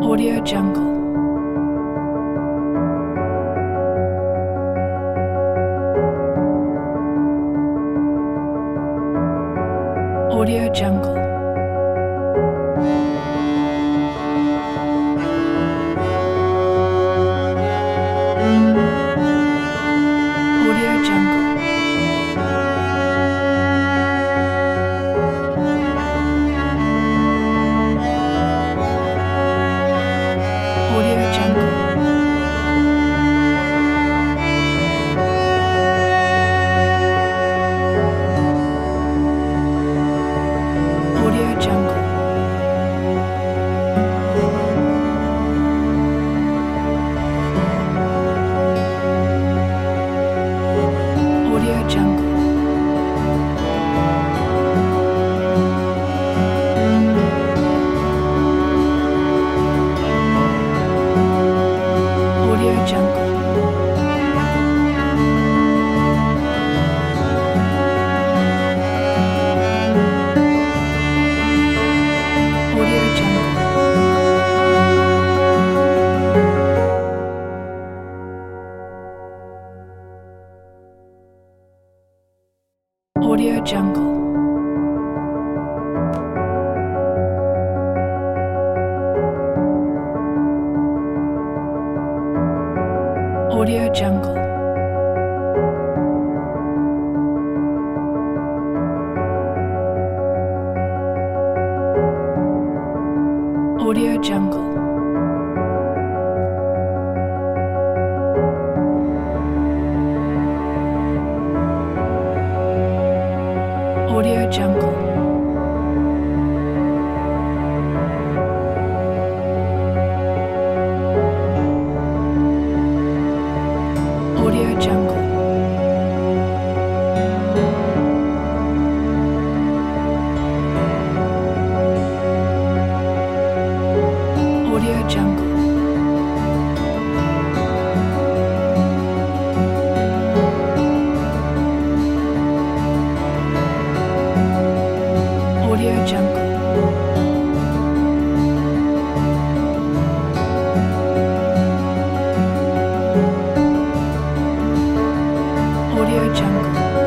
Audio Jungle. Audio Jungle. Audio Jungle. Audio Jungle. Audio Jungle. Audio Jungle. Audio Jungle. Audio Jungle. Audio Jungle. Audio Jungle. Audio Jungle. Audio Jungle. Audio Jungle. Audio Jungle. Audio Jungle. Audio Jungle.